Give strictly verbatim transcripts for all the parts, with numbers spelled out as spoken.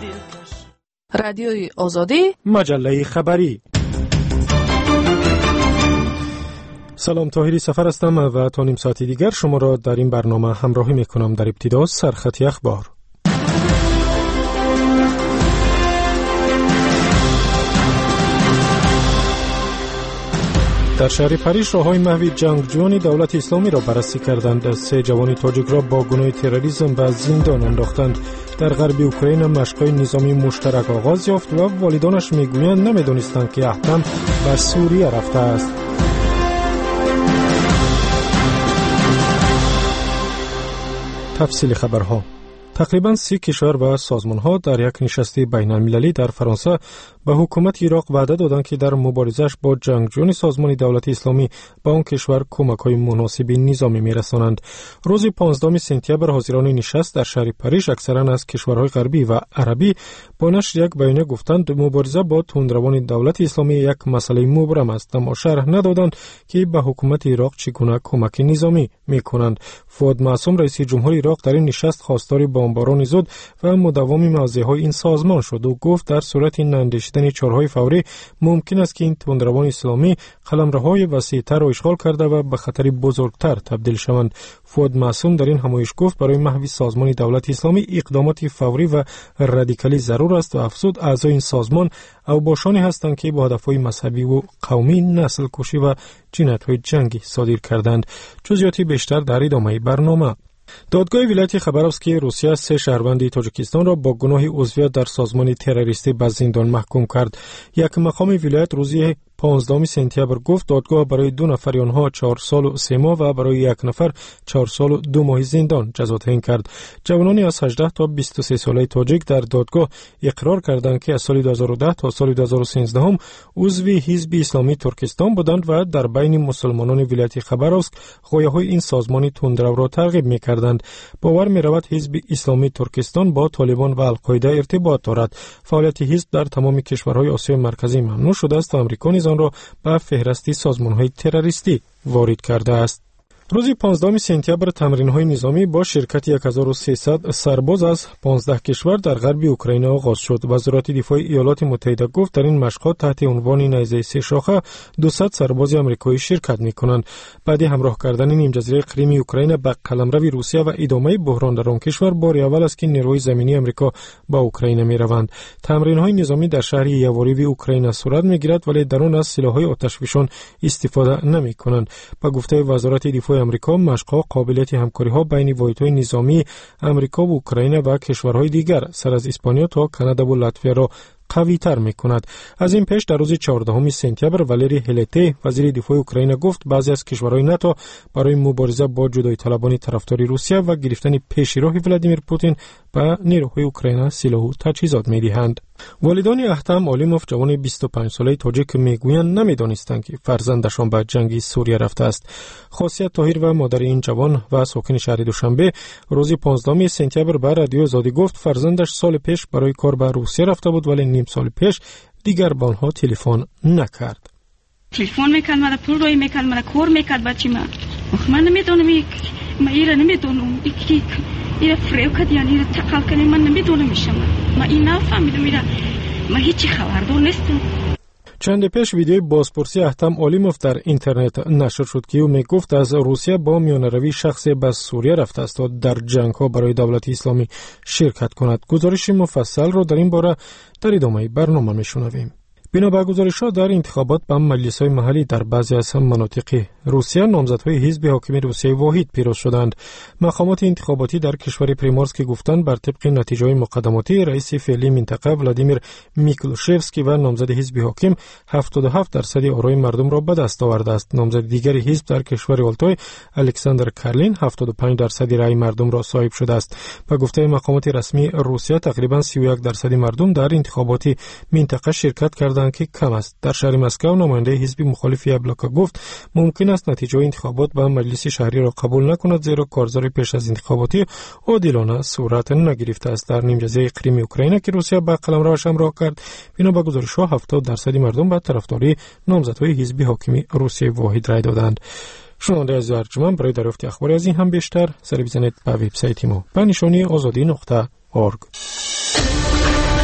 رادیوی آزادی، مجله خبری. سلام، طاهری سفر هستم و تا نیم ساعتی دیگر شما را در این برنامه همراهی میکنم. در ابتدا سرخط اخبار. در شهر پاریس راههای محو جنگجویان دولت اسلامی را بررسی کردند. سه جوان تاجیک را با گناه تروریسم به زندان انداختند. در غرب اوکراین مشق‌های نظامی مشترک آغاز یافت و والدانش میگویند نمیدانستند که احتم به سوریه رفته است. تفصیل خبرها. تقریباً سی کشور و سازمان‌ها در یک نشست بین‌المللی در فرانسه به حکومت عراق وعده دادند که در مبارزش با جنگجویان سازمان دولت اسلامی به آن کشور کمک‌های مناسب نظامی می‌رسانند. روز پانزدهم سپتامبر حاضران نشست در شهر پاریس اکثراً از کشورهای غربی و عربی با نشر یک بیانیه گفتند مبارزه با تندروان دولت اسلامی یک مسئله مبرم است، اما شرح ندادند که به حکومت عراق چگونه کمک نظامی می‌کنند. فؤاد معصوم رئیس جمهور عراق در این نشست خواستار بمباران زود و مداوم موضع‌های این سازمان شد و گفت در صورت ناندیشیدن چاره‌های فوری ممکن است که این تندروان اسلامی قلمروهای وسیع‌تر را اشغال کرده و به خطری بزرگتر تبدیل شوند. فؤاد معصوم در این همایش گفت برای محو سازمان دولت اسلامی اقدامات فوری و رادیکالی ضرور است و افزود اعضای این سازمان اوباشانی هستند که با هدف‌های مذهبی و قومی نسل کشی و جنایت‌های جنگی صادر کردند. جزئیاتی بیشتر در ادامه برنامه. دادگاه ولایت خبروسکی روسیه سه شهروند تاجیکستان را با گناه عضویت در سازمان تروریستی به زندان محکوم کرد. یک مقام ولایت روز پانزدهم سپتامبر گفت دادگاه برای دو نفر آنها چهار سال و سه ماه و برای یک نفر چهار سال و دو ماه زندان جزا تعیین کرد. جوانانی از هجده تا بیست و سه ساله تاجیک در دادگاه اقرار کردند که از سال دو هزار و ده تا سال دو هزار و سیزده عضو حزب اسلامی ترکستان بودند و در بین مسلمانان ولایت خبروسک غایه‌های این سازمان تندرو را ترغیب می‌کردند. باور می‌رود حزب اسلامی ترکستان با طالبان و القاعده ارتباط دارد. فعالیت حزب در تمام کشورهای آسیای مرکزی ممنوع شده است و آمریکا نیز آن را به فهرست سازمان‌های تروریستی وارد کرده است. روز پانزدهم سپتامبر تمرین‌های نظامی با شرکت هزار و سیصد سرباز از پانزده کشور در غرب اوکراین آغاز شد. وزارت دفاع ایالات متحده گفت در این مشق‌ها تحت عنوان نیزه سه شاخه دویست سرباز آمریکایی شرکت می‌کنند. بعد همراه کردن نیم جزیره کریم اوکراین به قلمرو روسیه و ادامه بحران در آن کشور بار اول است که نیروی زمینی آمریکا به اوکراین می‌روند. تمرین‌های نظامی در شهر یاوریو اوکراین صورت می‌گیرد ولی در آن از سلاح‌های آتشفشان استفاده نمی‌کنند. به گفته وزارت دفاع آمریکا مشق‌ها قابلیت همکاری‌ها بین واحدهای نظامی آمریکا و اوکراین و کشورهای دیگر سر از اسپانیا تا کانادا و لاتویا را قوی تر می کند. از این پیش در روز چهاردهم سپتامبر والری هلتی وزیر دفاع اوکراین گفت بعضی از کشورهای ناتو برای مبارزه با جدایی طلبان طرفدار روسیه و گرفتن پیشرو ولادیمیر پوتین به نیروهای اوکراین سلاح و تجهیزات می دهند. والدان احتم علیموف جوان بیست و پنج ساله تاجیک میگویند نمیدانستند که فرزندشان به جنگ سوریه رفته است. خاصیت طاهر و مادر این جوان و ساکن شهر دوشنبه روز پانزدهم سپتامبر به رادیو آزادی گفت فرزندش سال پیش برای کار به روسیه رفته بود ولی نیم سال پیش دیگر به آنها تلفن نکرد. تلفن میکرد، من پول روی میکرد، من کار میکرد بچه من. من نمیدونم یک من ایران نمیدونم یک ایران فریب کردی یعنی ایران تقال کنی من نمیدونم میشم. من این نفهمیدم ایران من هیچی خبردار نیستم. چند پیش ویدیوی بازپرسی احتم علیموف در اینترنت نشر شد که او میگفت از روسیه با میانروی شخصی به سوریه رفته است تا در جنگ ها برای دولت اسلامی شرکت کند. گزارش مفصل را در این باره در ادامه برنامه میشنویم. بنا به گزارش‌ها در انتخابات به مجلس‌های محلی در بعضی از مناطق روسیه نامزدهای حزب حاکم روسیه واحد پیروز شدند. مقامات انتخاباتی در کشور پریمورسک گفتند بر طبق نتیجه‌های مقدماتی رئیس فعلی منطقه ولادیمیر میکلوشفسکی و نامزد حزب حاکم هفتاد و هفت درصد آرای مردم را به دست آورده است. نامزد دیگر حزب در کشور آلتای الکساندر کارلین هفتاد و پنج درصد رای مردم را صاحب شده است. به گفته مقامات رسمی روسیه تقریباً سی و یک درصد مردم در انتخابات منطقه شرکت کردند که کم است. در شهر مسکو نماینده حزب مخالف یابلوکا گفت ممکن است نتیجه انتخابات به مجلس شهری را قبول نکند زیرا کارزار پیش از انتخاباتی عادلانه صورت نگرفته است. در نیم جزیره کریم اوکراین که روسیه به قلمروش همراه کرد بنا به گزارش‌ها هفتاد درصد مردم به طرفداری نامزدهای حزب حاکم روسیه واحد رای دادند. شنونده عزیز ارجمند برای دریافت اخبار از این هم بیشتر سر بزنید به وبسایت ما به نشانی آزادی نقطه اورگ.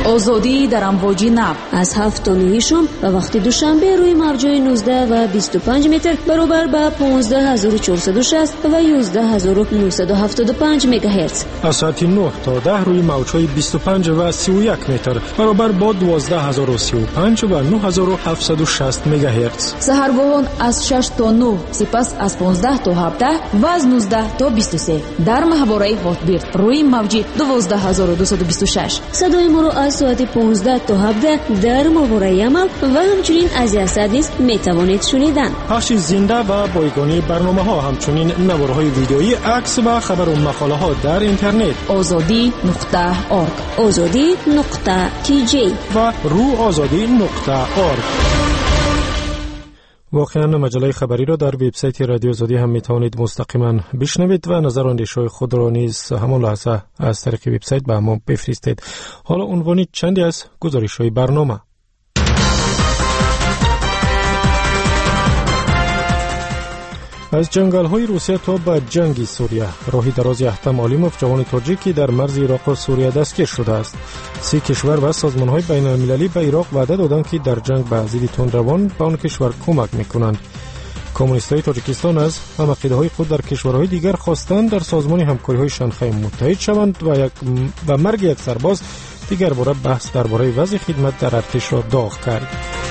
آزادی در امواج نب از هفت تا نه شام و وقت دوشنبه روی موج‌های نوزده و بیست و پنج متر برابر با پانزده هزار و چهارصد و شصت و یازده هزار و نهصد و هفتاد و پنج مگاهرتز. از ساعت نه تا ده روی موج‌های بیست و پنج و سی و یک متر برابر با دوازده هزار و سی و پنج و نه هزار و هفتصد و شصت مگاهرتز. سحرگاهان از شش تا نه، سپس از پانزده تا هفده و از نوزده تا بیست و سه در ماهواره هاتبیرد روی موج دوازده هزار و دویست و بیست و شش. صدای ما را از ساعت پانزده تا هفده در ماهواره عمل و همچنین از یاسادیس می توانید شنیدن. پخش زنده و بایگانی برنامه ها، همچنین نوارهای ویدئویی، عکس و خبر و مقاله ها در اینترنت آزادی نقطه اورگ آزادی نقطه تی جی و رو آزادی نقطه اورگ. واقعا مجله خبری را در وبسایت رادیو آزادی هم می توانید مستقیما بشنوید و نظر و اندیشه خود را نیز همان لحظه از طریق وبسایت به ما بفرستید. حالا عنوان چندی از گزارش‌های برنامه. از جنگل‌های روسیه تا به جنگ سوریه، راهی دراز احتم آلیموف، جوان تاجیکی در مرز عراق و سوریه دستگیر شده است. سی کشور و سازمان‌های بین‌المللی به عراق وعده دادند که در جنگ به ضد تندروان به آن کشور کمک می‌کنند. کمونیست‌های تاجیکستان از هم‌عقیده‌های خود در کشورهای دیگر خواستند در سازمان همکاری‌های شانگهای متحد شوند و یک و مرگ یک سرباز دیگر باره بحث درباره وضع خدمت در ارتش را داغ کرد.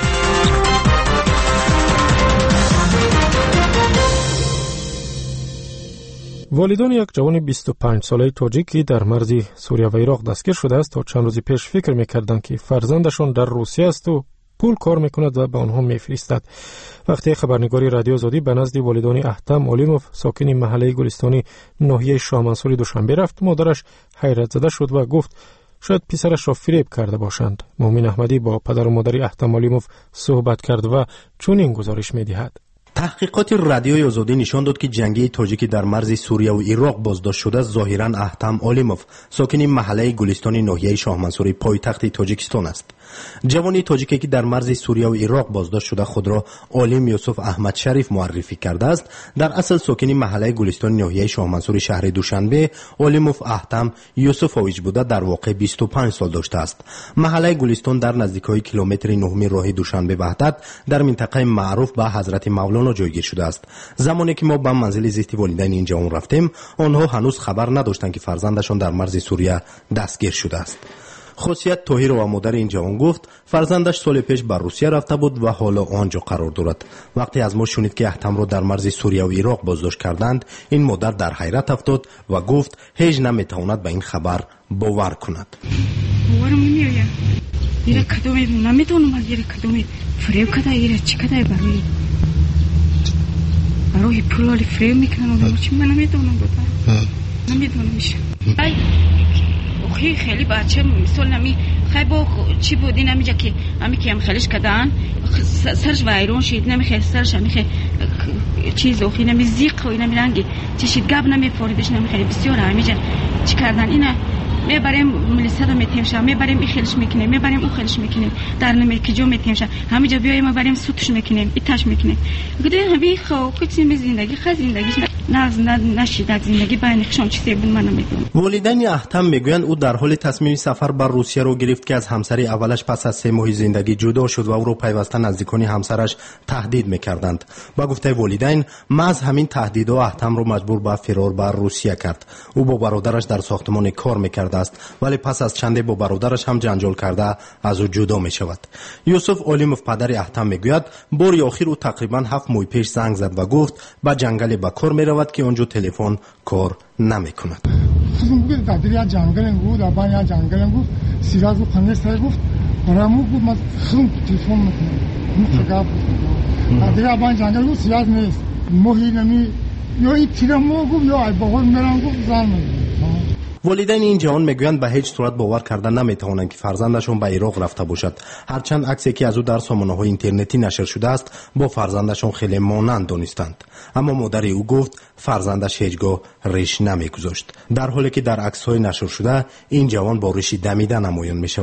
والدان یک جوان بیست و پنج ساله تاجیکی در مرز سوریه و عراق دستگیر شده است تا چند روز پیش فکر می‌کردند که فرزندشان در روسیه است و پول کار می‌کند و به آنها می‌فرستد. وقتی خبرنگاری رادیو آزادی به نزد والدان احتم آلیموف، ساکن محله گلستانی ناحیه شاه منصور دوشنبه رفت، مادرش حیرت زده شد و گفت شاید پسرش را فریب کرده باشند. مومن احمدی با پدر و مادر احتم آلیموف صحبت کرد و چنین گزارش می‌دهد. تحقیقات رادیوی آزادی نشان داد که جنگی تاجیکی در مرز سوریه و عراق بازداشت شده ظاهراً احتم آلیموف، ساکن محله گلستانی ناحیه شاه منصور پایتخت تاجیکستان است. جوانی تاجیکی که در مرز سوریه و عراق بازداشت شده خود را عالم یوسف احمد شریف معرفی کرده است. در اصل ساکن محله گلستانی ناحیه شاه منصور شهر دوشنبه، آلیموف احتم یوسف اویج بوده در واقع بیست و پنج سال داشته است. محله گلستان در نزدیکی کیلومتر نه راه دوشنبه وحدت در منطقه معروف به حضرت مولانا جایگیر شده است. زمانی که ما به منزل زیستی والدین این جوان رفتیم، آنها هنوز خبر نداشتند که فرزندشان در مرز سوریه دستگیر شده است. خاصیت طاهر و مادر این جوان گفت فرزندش سال پیش به روسیه رفته بود و حالا آنجا قرار دارد. وقتی از ما شنید که احتم را در مرز سوریه و عراق بازداشت کردند، این مادر در حیرت افتاد و گفت هیچ نمیتواند به این خبر باور کند. باورم نمیآید. ایره کدومی نمیتونم از ایره کدومی فریب کده ایره چی کده برای برای پولالی فریب میکنن و چی من نمیتونم بودم نمیتونم میشه. خیلی خیلی بچه مثل نمی خیلی با چی بودی نمیجا که همی که هم خیلیش کدن سرش ویرون شید نمی خیلی سرش همی خیلی چیز اوخی نمی زیق و نمی رنگی چشید گب نمی فوریدش نمی خیلی بسیار همیجا چی کردن اینه میبریم ملیسا رو میتیمشا میبریم این خیلیش میکنیم میبریم اون خیلیش میکنیم در نمی که جو میتیمشا همیجا بیاییم میبریم سوتش میکنیم ایتاش میکنیم گده همی خو کچیم زندگی خ زندگیش نه نه نشید زندگی بینشون چیزی بود من نمیدونم. والدین احتم میگویند او در حال تصمیم سفر بر روسیه رو گرفت که از همسر اولش پس از سه ماه زندگی جدا شد و او رو پیوسته نزدیکان همسرش تهدید میکردند. با گفته والدین محض همین تهدیدها احتم رو مجبور به فرار بر روسیه کرد. او با برادرش در ساختمان کار میکرد است، ولی پس از چند با برادرش هم جنجال کرده از او جدا میشود. یوسف آلیموف پدر احتم میگوید بار آخر او تقریبا هفت ماه پیش زنگ زد و گفت با جنگل به کار میرود که اونجا تلفن کار نمیکند. خودم بود در دریا جنگل بود، در یا جنگل بود، سیراز و خانه سر گفت برامو بود من خودم تلفن میکنم. مخگاب بود. در دریا بان جنگل بود سیراز نیست. ماهی نمی یا این تیرمو گفت یا باور میرم گفت زن میگه. والدین این جوان میگویند به هیچ صورت باور کردن نمیتوانند که فرزندشون به عراق رفته باشد. هرچند عکسی که از او در سامانه‌های اینترنتی نشر شده است با فرزندشون خیلی مانند دانستند، اما مادر او گفت فرزندش هیچگاه ریش نمیگذاشت، در حالی که در عکس‌های نشر شده این جوان با ریشی دمیده نمایان میشود.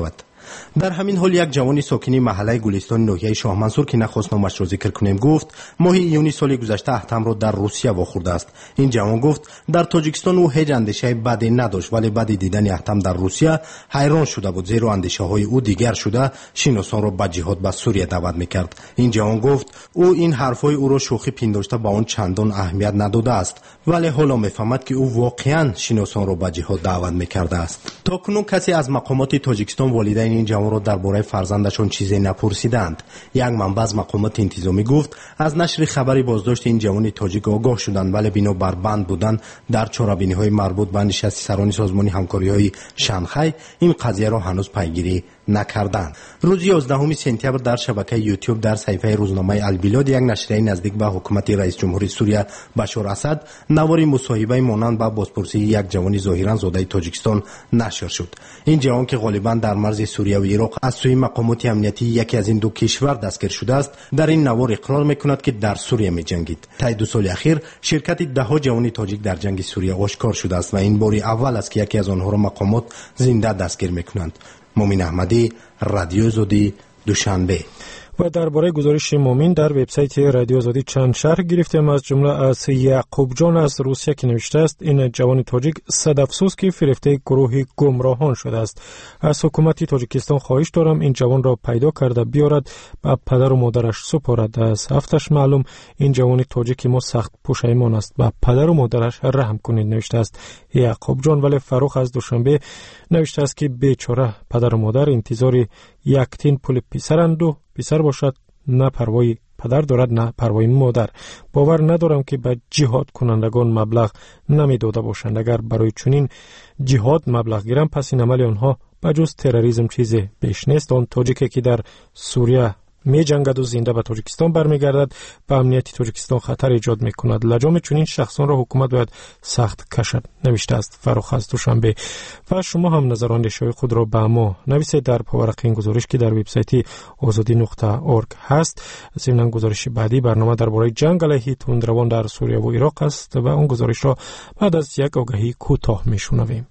در همین حال یک جوان ساکن محله گلستان ناحیه شاه منصور که نخواست نامش را ذکر کنیم گفت ماه ایونی سال گذشته احتم را در روسیه واخورده است. این جوان گفت در تاجیکستان او هیچ اندیشه بدی نداشت، ولی بعد دیدن احتم در روسیه حیران شده بود، زیرا اندیشه های او دیگر شده شناسان را به جهاد به سوریه دعوت میکرد. این جوان گفت او این حرفای او را شوخی پنداشته به آن چندان اهمیت نداده است، ولی حالا میفهمد که او واقعا شناسان را به جهاد دعوت میکرده است. تا کنون کسی از مقامات تاجیکستان والدین این جوان را درباره فرزندشان چیزی نپرسیدند. یک منبع از مقامات انتظامی گفت از نشر خبری بازداشت این جوان تاجیک آگاه شدند، ولی بنا بر بند بودن در چاره‌بینی‌های مربوط به نشست سران سازمان همکاری‌های شانگهای این قضیه را هنوز پیگیری نکردند. روز یازدهم سپتامبر در شبکه یوتیوب در صفحه روزنامه البلاد یک نشریه نزدیک به حکومت رئیس جمهوری سوریه بشار اسد نواری مصاحبه مانند به بازپرسی یک جوان ظاهرا زاده تاجیکستان نشر شد. این جوان که غالبا در مرز سوریه و عراق از سوی مقامات امنیتی یکی از این دو کشور دستگیر شده است، در این نوار اقرار میکند که در سوریه می‌جنگید. طی دو سال اخیر شرکت ده ها جوان تاجیک در جنگ سوریه آشکار شده است و این بار اول است که یکی از آنها را مقامات زنده دستگیر میکنند. مومن احمدی، رادیو آزادی، دوشنبه. و درباره گزارش مومن در وبسایت رادیو آزادی چند شرح گرفتیم، از جمله از یعقوب جان از روسیه که نوشته است این جوان تاجیک صد افسوس که فریفته گروه گمراهان شده است. از حکومت تاجیکستان خواهش دارم این جوان را پیدا کرده بیارد و پدر و مادرش سپارد. از هفتش معلوم این جوان تاجیک ما سخت پشیمان است و پدر و مادرش رحم کنید نوشته است یعقوب جان. ولی فروخ از دوشنبه نوشته است که بیچاره پدر و مادر انتظار یک تین پول پسرند و پسر باشد نه پروای پدر دارد نه پروای مادر. باور ندارم که به جهاد کنندگان مبلغ نمی داده باشند. اگر برای چنین جهاد مبلغ گیرم پس این عمل آنها بجز تروریسم چیزی بیش نیست. آن تاجیکی که در سوریه می جنگد و زنده به تاجیکستان برمیگردد به امنیت تاجیکستان خطر ایجاد می کند. لجام چنین شخصان را حکومت باید سخت کشد نوشته است فروخ از دوشنبه. و شما هم نظر و اندیشه‌های خود را به ما نویسید در پاورق این گزارش که در وبسایت آزادی نقطه اورگ هست. ضمن گزارش بعدی برنامه درباره جنگ علیه تندروان در سوریه و عراق است و اون گزارش را بعد از یک آگهی کوتاه میشنویم.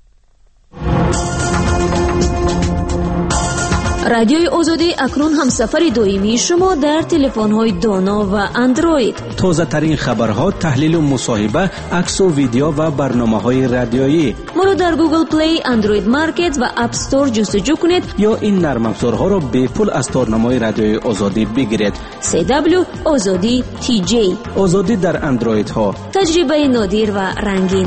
رادیوی آزادی اکنون هم سفر دائمی شما در تلفن‌های دانا و اندروید. تازه ترین خبرها، تحلیل و مصاحبه، عکس و ویدیو و برنامه‌های رادیویی. ما را در گوگل پلی، اندروید مارکت و اپ استور جستجو کنید یا این نرم افزارها را به پول از تارنمای رادیوی آزادی بگیرید. سی دبلیو آزادی تی جی. آزادی در اندروید ها. تجربه نادر و رنگین.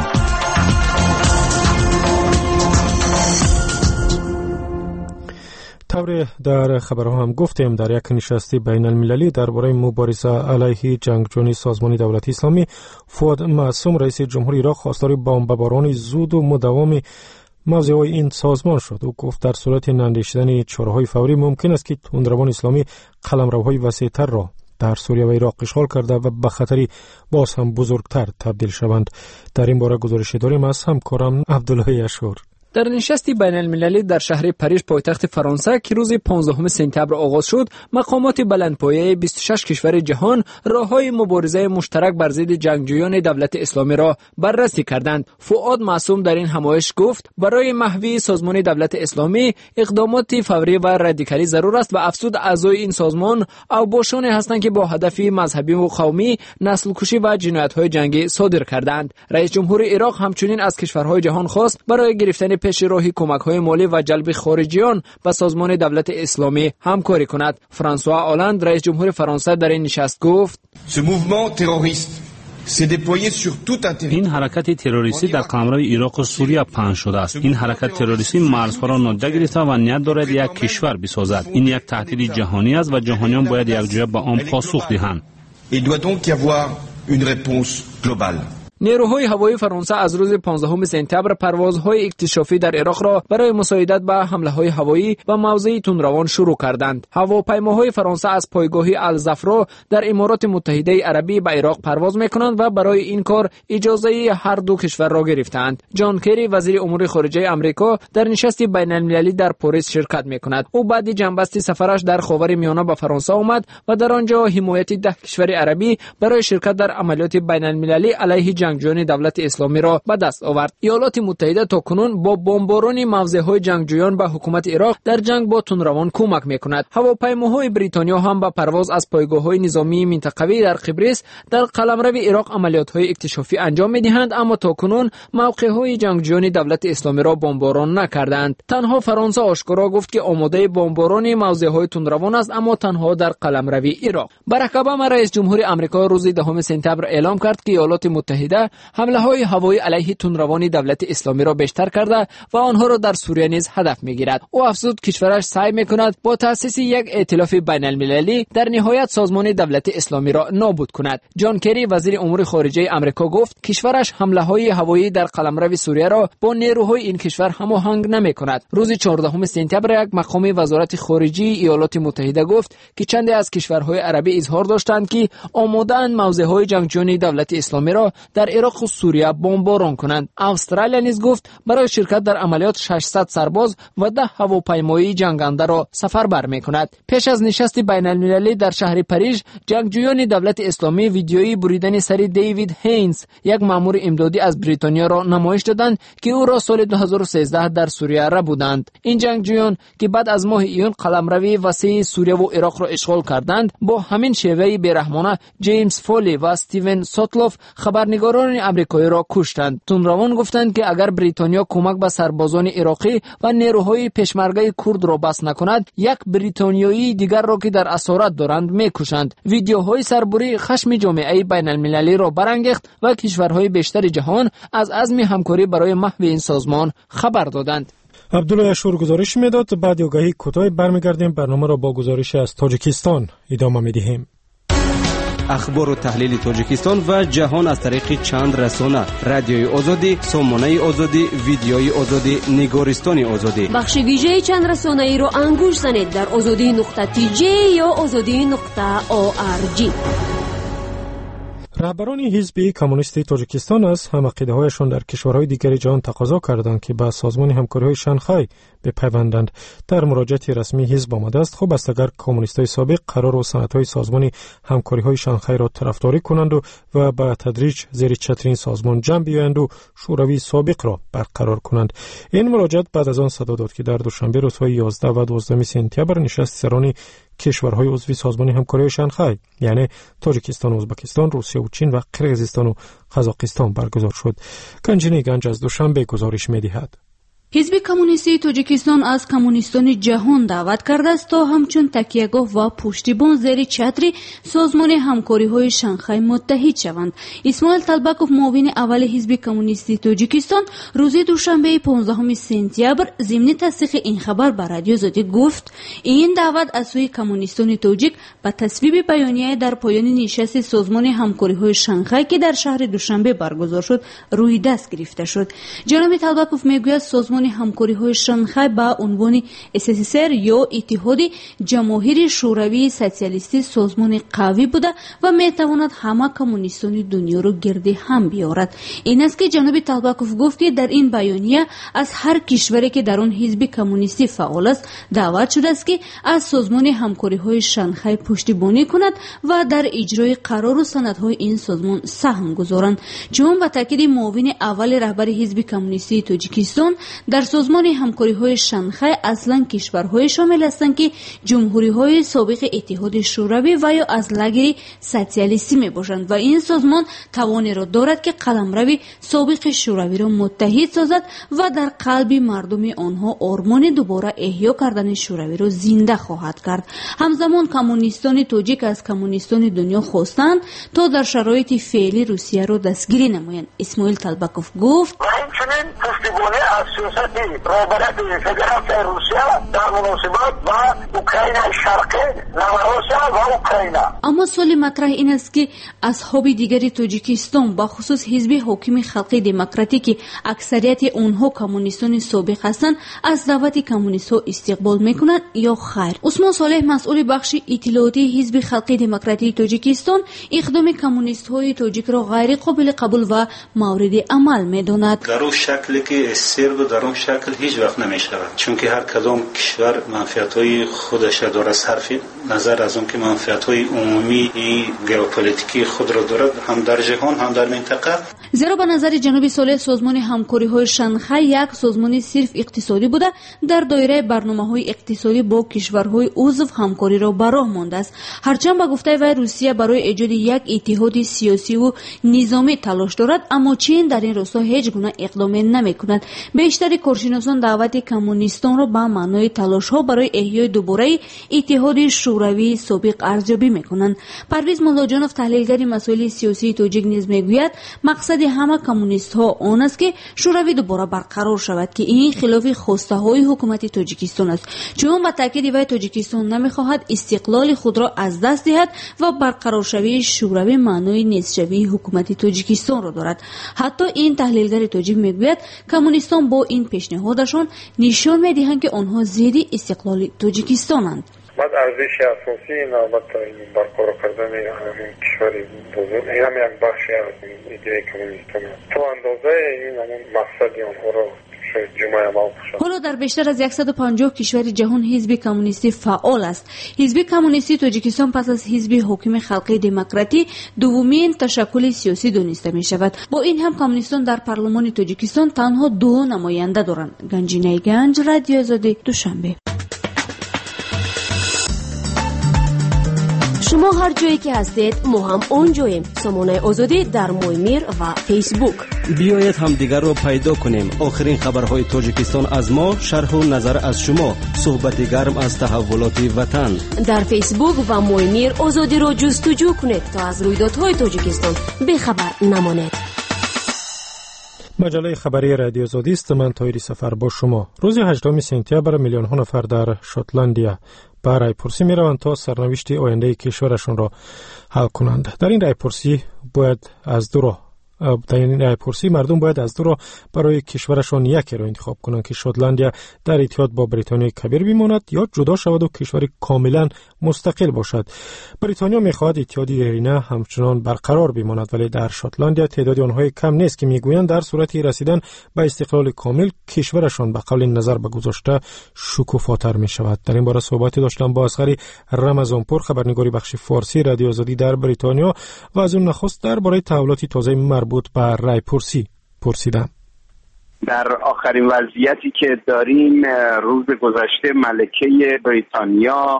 طور در خبرها هم گفتیم در یک نشست بین المللی درباره مبارزه علیه جنگجویان سازمان دولت اسلامی، فؤاد معصوم رئیس جمهور عراق خواستار بمباران زود و مداوم موضوع این سازمان شد. او گفت در صورت ناندیشیدن چاره‌های فوری ممکن است که تندروان اسلامی قلمروهای وسیع‌تر را در سوریه و عراق اشغال کرده و به خطری باز هم بزرگتر تبدیل شوند. در این باره گزارش داریم از همکارم عبدالله اشور. در نشستی بین المللی در شهر پاریس پایتخت فرانسه که روز پانزدهم سپتامبر آغاز شد، مقامات بلندپایه بیست و شش کشور جهان راههای مبارزه مشترک بر ضد جنگجویان دولت اسلامی را بررسی کردند. فؤاد معصوم در این همایش گفت برای محوی سازمان دولت اسلامی اقدامات فوری و رادیکالی ضرور است و افزود اعضای این سازمان اوباشانی هستند که با هدف مذهبی و قومی نسل کشی و جنایت‌های جنگی صادر کردند. رئیس جمهور عراق همچنین از کشورهای جهان خواست برای گرفتن پیش راهی کمک‌های مالی و جلب خارجیان به سازمان دولت اسلامی همکاری کند. فرانسوا آلند رئیس جمهور فرانسه در این نشست گفت این حرکت تروریستی در قلمرو عراق و سوریه پهن شده است. این حرکت تروریستی مرزها را نادیده گرفته و نیت دارد یک کشور بسازد. این یک تهدید جهانی است و جهانیان باید یکجا به آن پاسخ دهند. نیروهای هوایی فرانسه از روز پانزدهم سپتامبر پروازهای اکتشافی در عراق را برای مساعدت به حمله‌های هوایی و موضع تندروان شروع کردند. هواپیماهای فرانسه از پایگاه الزفرا در امارات متحده عربی به عراق پرواز می‌کنند و برای این کار اجازه هر دو کشور را گرفتند. جان کری وزیر امور خارجه آمریکا در نشست بین‌المللی در پاریس شرکت می‌کند. او بعد جنبستی سفرش در خاورمیانه به فرانسه آمد و در آنجا حمایت ده کشور عربی برای شرکت در عملیات بین‌المللی علیه جنگجویان دولت اسلامی را به دست آورد. ایالات متحده تاکنون با بمباران موضع‌های جنگجویان به حکومت عراق در جنگ با تندروان کمک می‌کند. هواپیماهای بریتانیا هم با پرواز از پایگاه‌های نظامی منطقوی در قبرس در قلمرو عراق عملیات‌های اکتشافی انجام می‌دهند، اما تاکنون موقع‌های جنگجویان دولت اسلامی را بمباران نکردند. تنها فرانسه آشکارا گفت که آماده بمباران موضع‌های تندروان است، اما تنها در قلمرو عراق. باراک اوباما رئیس جمهور آمریکا روز دهم سپتامبر اعلام کرد که ایالات متحده حمله‌های هوایی علیه تندروان دولت اسلامی را بیشتر کرده و آنها را در سوریه نیز هدف می‌گیرد. او افزود کشورش سعی می‌کند با تأسیس یک ائتلاف بین‌المللی در نهایت سازمان دولت اسلامی را نابود کند. جان کری وزیر امور خارجه آمریکا گفت کشورش حمله‌های هوایی در قلمرو سوریه را با نیروهای این کشور هماهنگ نمی‌کند. روز چهاردهم سپتامبر یک مقام وزارت خارجه ایالات متحده گفت که چندی از کشورهای عربی اظهار داشتند که آماده‌اند موضع‌های جنگجویان دولت اسلامی را در عراق و سوریه بمباران کنند. استرالیا نیز گفت برای شرکت در عملیات ششصد سرباز و ده هواپیمایی جنگنده را سفربر می‌کند. پیش از نشست بین‌المللی در شهر پاریس، جنگجویان دولت اسلامی ویدیویی بریدن سر دیوید هینز، یک مأمور امدادی از بریتانیا را نمایش دادند که او را سال دو هزار و سیزده در سوریه را بودند. این جنگجویان که بعد از ماه ایون قلمرو وسیع سوریه و عراق را اشغال کردند، با همین شیوه بیرحمانه جیمز فولی و استیون ساتلوف خبرنگاران آمریکایی را کشتند. تندروان گفتند که اگر بریتانیا کمک به سربازان عراقی و نیروهای پشمرگه کرد را بس نکند، یک بریتانیایی دیگر را که در اسارت دارند میکشند. ویدیوهای سربری خشم جامعه بین‌المللی را برانگیخت و کشورهای بیشتر جهان از عزم همکاری برای محو این سازمان خبر دادند. عبدالله اشور گزارش میداد. بعد آگاهی کوتاه برمیگردیم. برنامه را با گزارش از تاجیکستان ادامه میدهیم. اخبار و تحلیل تاجیکستان و جهان از طریق چند رسانه: رادیوی آزادی، سامانه آزادی، ویدیوی آزادی، نگارستان آزادی. بخش ویژه چند رسانه ای رو انگوش زنید در آزادی نقطه تی جی یا آزادی نقطه او آر جی. رهبران حزب کمونیست تاجیکستان از همعقیده‌هایشان در کشورهای دیگر جهان تقاضا کردند که به سازمان همکاری‌های شانگهای بپیوندند. در مراجعه رسمی حزب آمده است خب است اگر کمونیست‌های سابق قرار و سندهای سازمان همکاری‌های شانگهای را طرفداری کنند و, و به تدریج زیر چتر این سازمان جمع بیایند و شوروی سابق را برقرار کنند. این مراجعت بعد از آن صدا داد که در دوشنبه روزهای یازده و دوازده سپتامبر نشست سران کشورهای عضو سازمان همکاری شانگهای یعنی تاجیکستان، ازبکستان، روسیه و چین و قرقیزستان و قزاقستان برگزار شد. گنجینه گنج از دوشنبه گزارش می‌دهد. حزب کمونیستی تاجیکستان از کمونیستان جهان دعوت کرده است تا همچون تکیهگاه و پشتیبان زیر چتر سازمان همکاری‌های شانگهای متحد شوند. اسماعیل طلبکوف معاون اول حزب کمونیستی تاجیکستان روز دوشنبه پانزدهم سپتامبر ضمن تصدیق این خبر به رادیو آزادی گفت این دعوت از سوی کمونیستان تاجیک به تصویب بیانیه در پایان نشست سازمان همکاری‌های شانگهای که در شهر دوشنبه برگزار شد روی دست گرفته شد. جناب طلبکوف میگوید سازمان همکاری‌های شانگهای با عنوان اس اس اس ار یا اتحاد جماهیر شوروی سوسیالیستی سازمان قوی بوده و میتواند همه کمونیستان دنیا را گرد هم بیاورد. این است که جناب طلبکوف گفت که در این بیانیه از هر کشوری که در آن حزب کمونیستی فعال است دعوت شده است که از سازمان همکاری‌های شانگهای پشتیبانی کند و در اجرای قرار و سندهای این سازمان سهم گذارند. چون به تاکید معاون اول رهبر حزب کمونیستی تاجیکستان در سازمان همکاری‌های شانگهای اصلا کشورهای شامل هستند که جمهوری‌های سابق اتحاد شوروی و یا از لگری سوسیالیستی میباشند و این سازمان توانی را دارد که قلمرو سابق شوروی را متحد سازد و در قلب مردم آنها آرمان دوباره احیا کردن شوروی را زنده خواهد کرد. همزمان کمونیستان تاجیک از کمونیستان دنیا خواستند تا در شرایط فعلی روسیه را دستگیری نمایند. اسماعیل طلبکوف گفت سیاست رهبرت فدراسیون روسیه در مناسبت با اوکراین شرقی، نوروسیه و اوکراین. اما سوال مطرح این است که اصحاب دیگری تاجیکستان با خصوص حزب حاکم خلقی دموکراتیک اکثریت اونها کمونیستان سابق هستند از دعوت کمونیست‌ها استقبال میکنند یا خیر؟ عثمان صالح مسئول بخش اطلاعاتی حزب خلقی دموکراتیک تاجیکستان اقدام کمونیست‌های تاجیک را غیر قابل قبول و مورد عمل میداند. در اون شکلی که سرب در اون شکل هیچ وقت نمی شود، چون که هر کدام کشور منفعت‌های خودش داره صرف نظر از اون که منفعت‌های عمومی ژئوپلیتیکی خود را دارد، هم در جهان هم در منطقه. زیرا به نظر جناب صالح سازمان همکاری‌های شانگهای یک سازمان صرف اقتصادی بوده، در دایره برنامه‌های اقتصادی با کشورهای عضو همکاری را به راه مانده است. هرچند به گفته وی روسیه برای ایجاد یک اتحاد سیاسی و نظامی تلاش دارد، اما چین در این راستا هیچ گونه اقدامی نمی‌کند. بیشتر کارشناسان دعوت کمونیستان را به معنای تلاش‌ها برای احیای دوباره اتحاد شوروی سابق ارزیابی می‌کنند. پرویز ملاجانوف تحلیلگر مسائل سیاسی تاجیک نیز می‌گوید مقصد همه کمونیست‌ها آن است که شوروی دوباره برقرار شود که این خلاف خواسته‌های حکومت تاجیکستان است، چون با تاکید وی تاجیکستان نمی‌خواهد استقلال خود را از دست دهد و برقرار شوی شوروی معنای نصف‌شوی حکومت تاجیکستان را دارد. حتی این تحلیلگر تاجیک می‌گوید کمونیستان با این پیشنهادشان نشان می‌دهند که آنها ضد استقلال تاجیکستانند. بعد ارزش اساسی نوبت این برقرار کردن این کشور بزرگ این هم یک بخشی از ایده کمونیستان است. تو اندازه این همون مقصد آنها را حالا در بیشتر از صد و پنجاه کشور جهان حزب کمونیستی فعال است. حزب کمونیستی تاجیکستان پس از حزب حاکم خلقی دموکراتی دومین تشکل سیاسی دانسته می شود. با این هم کمونیستان در پارلمان تاجیکستان تنها دو نماینده دارند. گنجینه گنج، رادیو آزادی، دوشنبه. شما هر جایی که هستید ما هم اون جاییم. سامانه آزادی در مویمیر و فیسبوک. بیایید هم دیگر رو پیدا کنیم. آخرین خبرهای تاجیکستان از ما، شرح و نظر از شما، صحبت گرم از تحولات وطن. در فیسبوک و مویمیر آزادی رو جستجو کنید تا از رویدادهای تاجیکستان بخبر نمانید. مجله خبری رادیو آزادی است. من طاهری سفر با شما. روز هجدهم سپتامبر میلیون ها نفر در شاتلندیا به رایپرسی می روند تا سرنوشت آینده کشورشان را حل کنند. در این رایپرسی باید از دو راه در این رایپرسی مردم باید از دو راه برای کشورشان یکی را انتخاب کنند که شاتلندیا در اتحاد با بریتانیا کبیر بماند یا جدا شود و کشوری کاملا مستقل باشد. بریتانیا می‌خواهد اتحادی دیرینه همچنان برقرار بماند، ولی در شاتلندیا تعداد آنها کم نیست که میگویند در صورت رسیدن به استقلال کامل کشورشان به قول نظر به گذشته شکوفاتر می‌شود. در این باره صحبتی داشتم با اصغر رمضانپور، خبرنگار بخش فارسی رادیو آزادی در بریتانیا، و از اون نخست درباره تحولات تازه مربوط به رایپرسی پرسیدم. در آخرین وضعیتی که داریم، روز گذشته ملکه بریتانیا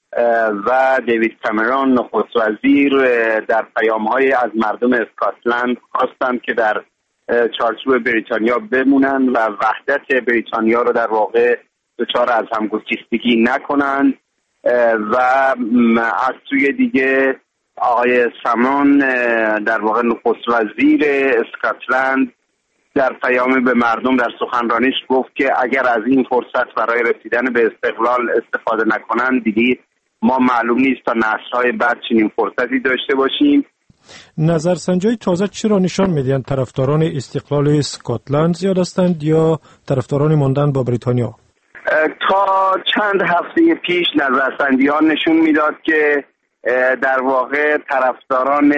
و دیوید کامرون نخست وزیر در پیام‌های از مردم اسکاتلند خواستند که در چارچوب بریتانیا بمونند و وحدت بریتانیا رو در واقع دچار از همگسیختگی نکنند. و از سوی دیگه آقای سامون در واقع نخست وزیر اسکاتلند در پیام به مردم در سخنرانیش گفت که اگر از این فرصت برای رسیدن به استقلال استفاده نکنند دیگه ما معلوم نیست تا نسل‌های بعد چنین فرصتی داشته باشیم. نظرسنجی تازه چرا نشان میدهند طرفداران استقلال اسکاتلند زیاد هستند یا طرفداران ماندن با بریتانیا؟ تا چند هفته پیش نظرسنجی‌ها نشون میداد که در واقع طرفداران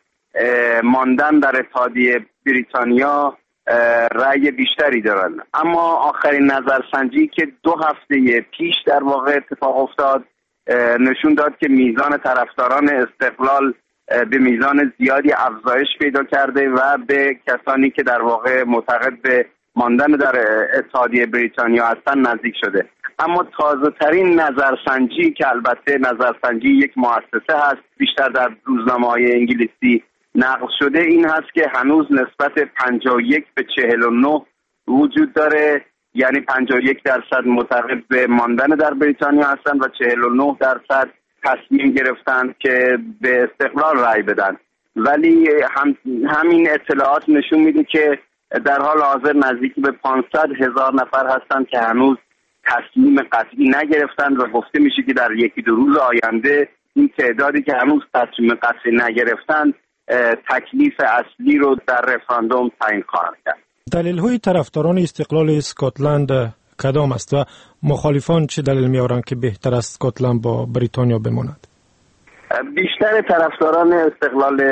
ماندن در اتحادیه بریتانیا رأی بیشتری دارند، اما آخرین نظرسنجی که دو هفته پیش در واقع اتفاق افتاد نشون داد که میزان طرفداران استقلال به میزان زیادی افزایش پیدا کرده و به کسانی که در واقع معتقد به ماندن در اتحادیه بریتانیا هستن نزدیک شده. اما تازه ترین نظرسنجی که البته نظرسنجی یک مؤسسه هست، بیشتر در روزنامه‌های انگلیسی نقل شده، این هست که هنوز نسبت پنجاه و یک به چهل و نه وجود داره، یعنی پنجاه و یک درصد معتقد به ماندن در بریتانیا هستن و چهل و نه درصد تصمیم گرفتن که به استقلال رأی بدن. ولی هم همین اطلاعات نشون میده که در حال حاضر نزدیک به پانصد هزار نفر هستند که هنوز تصمیم قطعی نگرفتند و گفته میشه که در یکی دو روز آینده این تعدادی که هنوز تصمیم قطعی نگرفتند تکلیف اصلی رو در رفراندوم تعیین خواهند کرد. دلیل‌های طرفداران استقلال اسکاتلند کدام است و مخالفان چه دلیل می‌آورند که بهتر است اسکاتلند با بریتانیا بماند؟ بیشتر طرفداران استقلال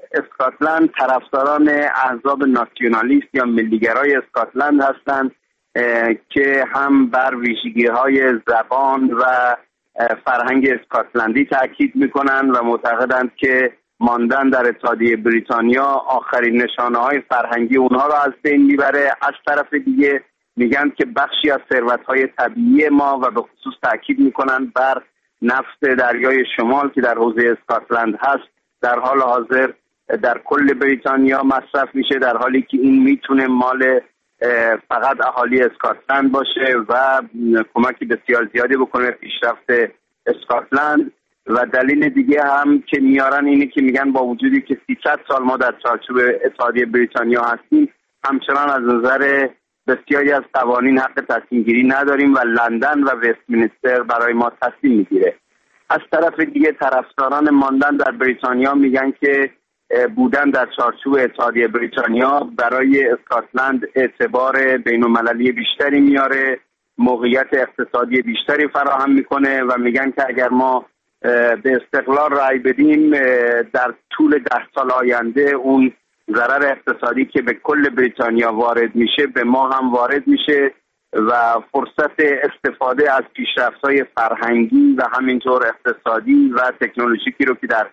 اسکاتلند طرفداران احزاب ناسیونالیست یا ملیگرای اسکاتلند هستند که هم بر ویژگی‌های زبان و فرهنگ اسکاتلندی تاکید میکنند و معتقدند که ماندن در اتحادیه بریتانیا آخرین نشانه‌های فرهنگی اونها را از بین میبره. از طرف دیگه میگن که بخشی از ثروت‌های طبیعی ما و به خصوص تاکید میکنن بر نفت دریای شمال که در حوزه اسکاتلند هست در حال حاضر در کل بریتانیا مصرف میشه، در حالی که این میتونه مال فقط اهالی اسکاتلند باشه و کمکی بسیار زیادی بکنه پیشرفت اسکاتلند. و دلیل دیگه هم که میارن اینه که میگن با وجودی که سیصد سال ما در چارچوب اتحادیه بریتانیا هستیم، همچنان از نظر بسیاری از قوانین حق تصمیم گیری نداریم و لندن و وستمینستر برای ما تصمیم میگیره. از طرف دیگه طرفداران ماندن در بریتانیا میگن که بودن در چارچوب اتحادیه بریتانیا برای اسکاتلند اعتبار بین‌المللی بیشتری میاره، موقعیت اقتصادی بیشتری فراهم میکنه و میگن که اگر ما به استقلال رأی بدیم در طول ده سال آینده اون ضرر اقتصادی که به کل بریتانیا وارد میشه به ما هم وارد میشه و فرصت استفاده از پیشرفت‌های فرهنگی و همینطور اقتصادی و تکنولوژیکی رو که در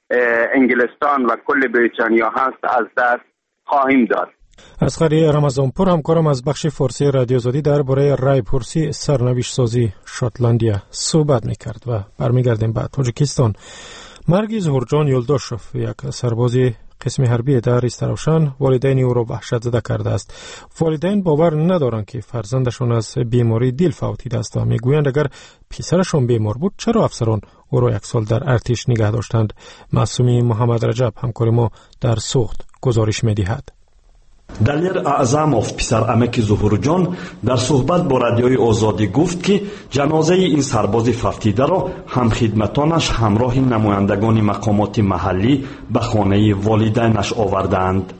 انگلستان و کل بریتانیا هست از دست خواهیم داد. اصغری رمضانپور همکارم از بخش فارسی رادیو آزادی درباره رای پرسی سرنوشت سازی شاتلندیا صحبت میکرد و برمیگردیم به تاجیکستان. مرگ ظهورجان یولداشف، یک سرباز قسم حربی در استراوشن، والدین او را وحشت زده کرده است. والدین باور ندارند که فرزندشان از بیماری دل فوتیده است و میگویند اگر پسرشان بیمار بود چرا افسران او را یک سال در ارتش نگه داشتند. معصومی محمد رجب همکار ما در سوخت گزارش میدهد. دلیر اعظموف پسر عمک ظهورجان در صحبت با رادیوی آزادی گفت که جنازه این سرباز فوتیده را همخدمتانش همراه نمایندگان مقامات محلی به خانه والدینش آوردند.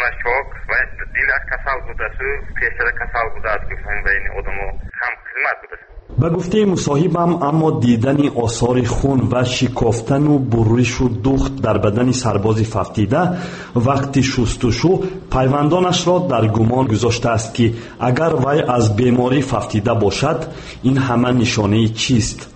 به گفته مصاحبم اما دیدن آثار خون و شکافتن و بریش و دوخت در بدن سرباز فوتیده وقتی شستشو پیوندانش را در گمان گذاشته است که اگر وی از بیماری فوتیده باشد این همه نشانه چیست؟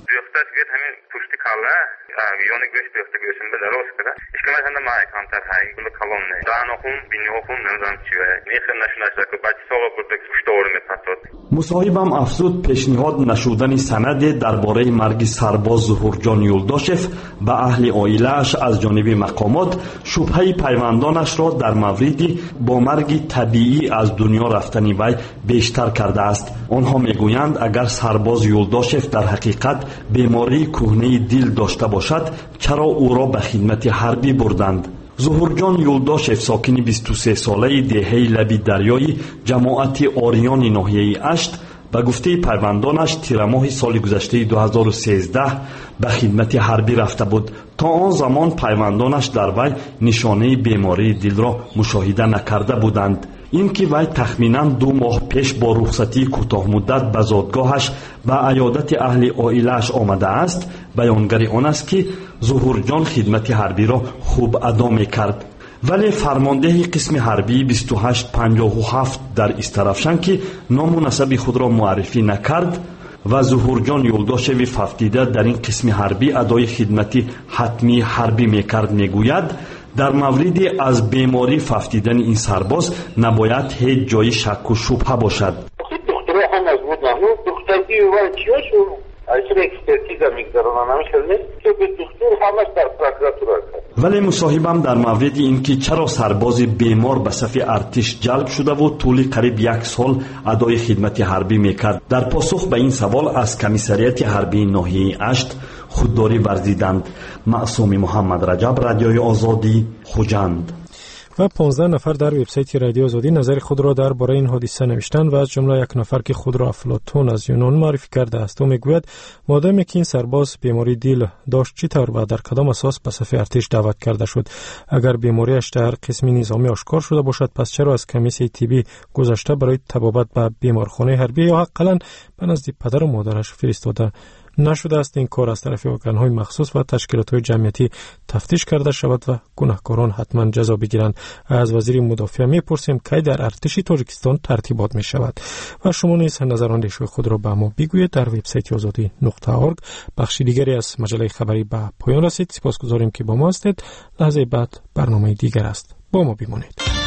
مصاحبم افزود پیشنهاد نشدن سند درباره مرگ سرباز ظهورجان یولداشف به اهل عائله‌اش از جانب مقامات شبهه پیوندانش را در مورد با مرگ طبیعی از دنیا رفتن وی بیشتر کرده است. آنها میگویند اگر سرباز یولداشف در حقیقت بیماری کهنه دل داشته باشد چرا او را به خدمت حربی بردند؟ ظهورجان یولداشف ساکن بیست و سه ساله دهه لبی دریای جماعت آریان ناحیه اشت به گفته پیوندانش تیر ماه سال گذشته دو هزار و سیزده به خدمت حربی رفته بود. تا آن زمان پیوندانش در وی نشانه بیماری دل را مشاهده نکرده بودند. این که وی تخمینا دو ماه پیش با رخصتی کوتاه مدت به زادگاهش به عیادت اهل عائله‌اش آمده است بیانگر آن است که ظهورجان خدمت حربی را خوب ادا می‌کرد. ولی فرمانده قسم حربی بیست و هشت پنجاه و هفت در استرافشن که نام و نسب خود را معرفی نکرد و ظهورجان یولداشف فوتیده در این قسم حربی ادای خدمت حتمی حربی می‌کرد میگوید در مورد از بیماری فوتیدن این سرباز نباید هیچ جای شک و شبهه باشد. دکتر هم از بود نه دکتری و چیاشو اصلا اکسپرتیز میگذارن نمیشه که به دکتر همش در پروکراتور است. ولی مصاحبم در مورد اینکه چرا سرباز بیمار به صف ارتش جلب شده و طول قریب یک سال ادای خدمت حربی میکرد در پاسخ به این سوال از کمیسریت حربی ناحیه اشت خودداری ورزیدند. معصوم محمد رجب، رادیوی آزادی، خوجند. و پانزده نفر در وبسایت رادیو آزادی نظر خود را درباره این حادثه نوشتند و از جمله یک نفر که خود را افلاطون از یونان معرفی کرده است و میگوید مادامی که این سرباز بیماری دل داشت چطور و در کدام اساس به صف ارتش دعوت کرده شد؟ اگر بیماریش در قسم نظامی آشکار شده باشد پس چرا از کمیسیون طبی گذشته برای طبابت به بیمارخانه حربی یا حداقل به نزد پدر و مادرش فرستاده نشده است این کار از طرف ارگان‌های مخصوص و تشکیلات‌های جمعیتی تفتیش کرده شود و گناهکاران حتما جزا بگیرند. از وزیر مدافع میپرسیم که در ارتش تاجیکستان ترتیبات می شود و شما نیز نظران ریشه خود را به ما بگویید. در وبسایت آزادی نقطه اورگ بخش دیگری از مجله خبری به پایان رسید. سپاسگزاریم که با ما هستید. لحظه بعد برنامه دیگر است. با ما بمانید.